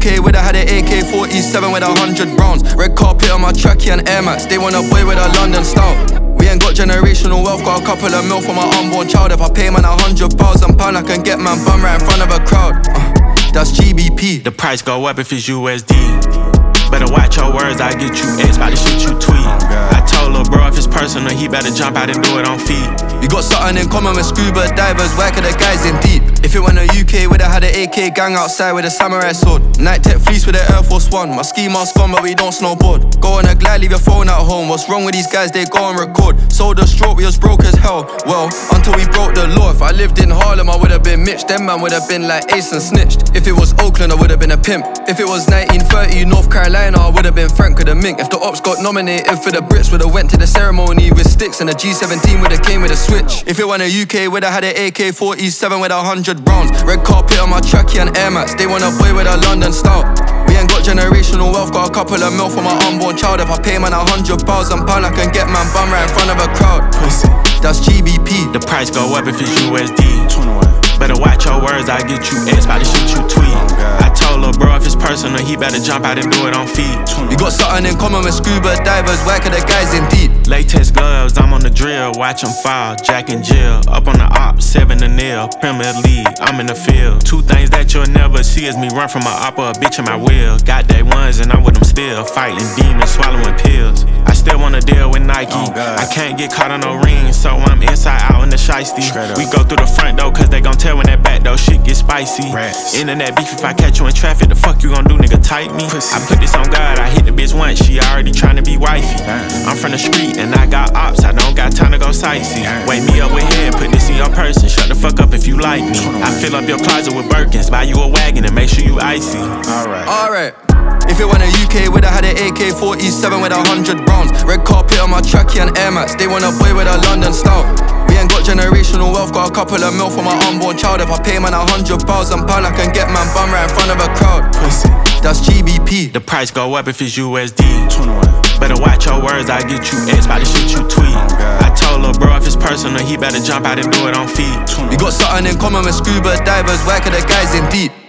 UK, would've had an AK-47 with 100 rounds. Red carpet on my trackie and Air Max. They want a boy with a London style. We ain't got generational wealth, got a couple of mil for my unborn child. If I pay man £100,000, I can get man bum right in front of a crowd. That's GBP. The price go up if it's USD. Better watch your words, I get you X by the shit you tweet. I told lil' bro if it's personal, he better jump out and do it on feet. We got something in common with scuba divers, working the guys in deep. If it went to UK, would've had an AK gang outside with a samurai sword. Night tech fleece with the Air Force One. My ski mask gone, but we don't snowboard. Go on a glide, leave your phone at home. What's wrong with these guys? They go and record. Sold a stroke, we was broke as hell. Well, until we broke the law. If I lived in Harlem, I would've been Mitch. Them man would've been like Ace and snitched. If it was Oakland, I would've been a pimp. If it was 1930, North Carolina, I would've been Frank with a mink. If the ops got nominated for the Brits, would've went to the ceremony with sticks. And the G17 would've came with a switch. If it went to UK, would've had an AK-47 with 100 rounds. Red carpet on my trackie and Air Max. They want a boy with a London style. We ain't got generational wealth, got a couple of mil for my unborn child. If I pay man £100,000, I can get man bum right in front of a crowd. Pussy. That's GBP. The price go up if it's USD. 21. Better watch your words, I get you X by the shit you tweet. I told lil' bro if it's personal, he better jump out and do it on feet. We got something in common with scuba divers, working the guys in deep. Latex gloves, I'm on the drill, watch them fall. Jack and Jill, up on the op, 7 to nil. Premier League, I'm in the field. Two things that you'll never see is me run from a op or a bitch in my wheel. Got day ones and I'm with them still, fighting demons, swallowing pills. I still wanna deal with Nike. I can't get caught on no ring, so I'm inside out in the shiesty. We go through the front door, cause they gon' tell when that back door shit get spicy. Internet beef, if I catch you in traffic, the fuck you gon' do, nigga, tight me? I put this on God, I hit the bitch once, she already tryna be wifey. I'm from the street and I got ops, I don't got time to go sightsee. Wake me up with head, put this in your purse and shut the fuck up if you like me. I fill up your closet with Birkins, buy you a wagon and make sure you icy. Alright. If it went to UK, would've had an AK-47 with 100 rounds. Red carpet on my trackie and Air Max. They want a boy with a London style. We ain't got generational wealth, got a couple of mil for my unborn child. If I pay man £100,000, I can get man bum right in front of a crowd. Pussy. That's GBP. The price go up if it's USD. 21. Better watch your words, I get you X by the shit you tweet. I told lil' bro if it's personal, he better jump out and do it on feet. We got something in common with scuba divers, working the guys in deep.